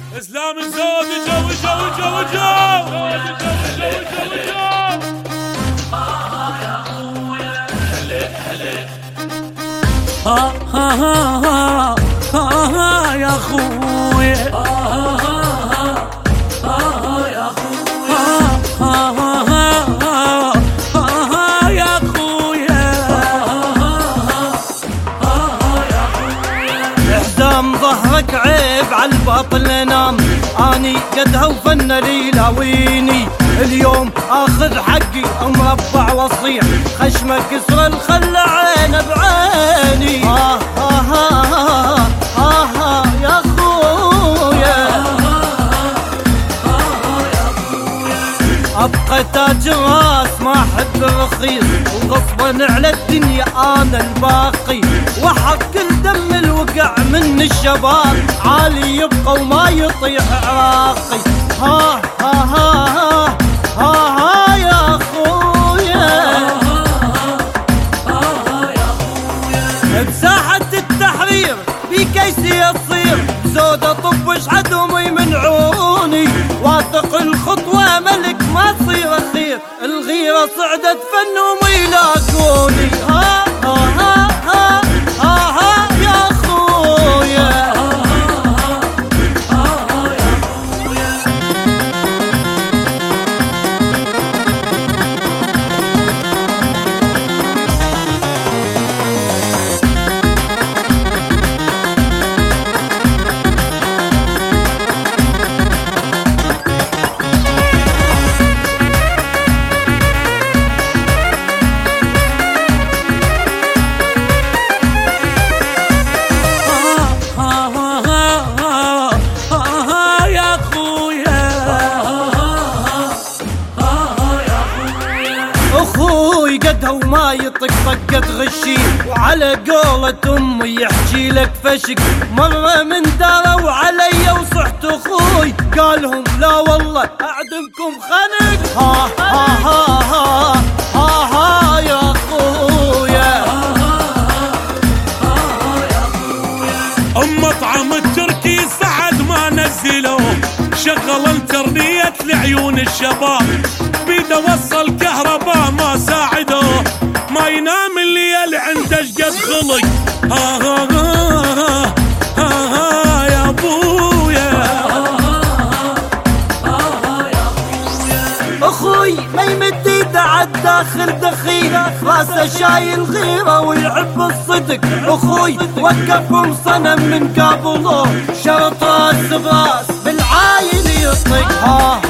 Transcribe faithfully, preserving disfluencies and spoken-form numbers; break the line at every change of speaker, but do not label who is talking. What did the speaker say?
اسلام الزود جو جو جو جو ها ها ها ها يا خويا يا خويا
حزام ظهرك عيب عالباطل نام، اني قدها وفن ليلاويني اليوم اخذ حقي مربع واصيح خشمك كسر الخل عين بعيني. ها ها ها ها ها يا خويا ابقى تاج راس ما احب الرخيص، وغصبا على الدنيا انا الباقي، وحق الدم الوقع من الشباب عالي يبقى وما يطيح عراقي. ها ها ها ها ها يا خويا بساحة التحرير بكيسي يصير زودة طفش عدومي من عوني، واثق الخطوة ملك ما تصير اخير، الغيرة صعدت فنهم يلاقوني. ها ها ها ها ها ها يا خويا اخوي قدها وما يطق طقة غشي، وعلى قولة امي يحكي لك فشك، مرة من داروا علي وصحت اخوي قالهم لا والله اعدمكم خنق. ها ها ها ها ها ها يا اخويا
ام مطعم التركي سعد ما نزلوه، شغل انترنيت لعيون الشباب، بيده وصل كهرباء ما ساعدوه، ما ينام الليل عنده شقد خلق. ها ها ها ها ها يا ابويا
اخوي ما يمد ايده عالداخل دخيل، راسه شايل غيره ويحب الصدق، اخوي وقفهم صنم من قابله شرط راس براس بالعاين يطق. ها